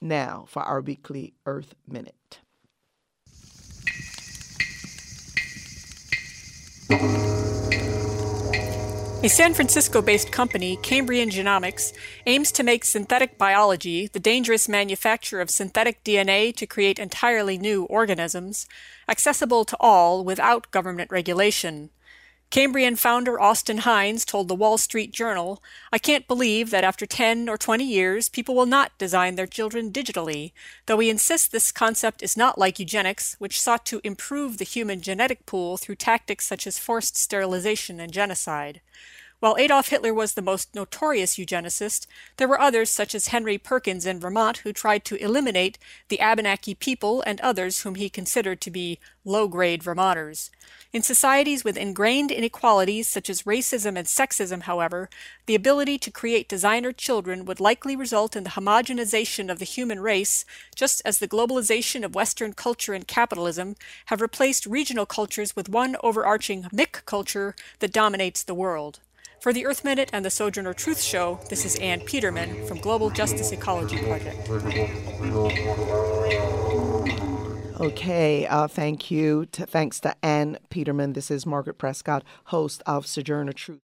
now for our weekly Earth Minute. A San Francisco-based company, Cambrian Genomics, aims to make synthetic biology, the dangerous manufacture of synthetic DNA to create entirely new organisms, accessible to all without government regulation. Cambrian founder Austin Hines told the Wall Street Journal, "I can't believe that after 10 or 20 years, people will not design their children digitally, though he insists this concept is not like eugenics, which sought to improve the human genetic pool through tactics such as forced sterilization and genocide." While Adolf Hitler was the most notorious eugenicist, there were others such as Henry Perkins in Vermont who tried to eliminate the Abenaki people and others whom he considered to be low-grade Vermonters. In societies with ingrained inequalities such as racism and sexism, however, the ability to create designer children would likely result in the homogenization of the human race, just as the globalization of Western culture and capitalism have replaced regional cultures with one overarching Mick culture that dominates the world. For the Earth Minute and the Sojourner Truth Show, this is Ann Peterman from Global Justice Ecology Project. Okay, thank you. Thanks to Ann Peterman. This is Margaret Prescott, host of Sojourner Truth.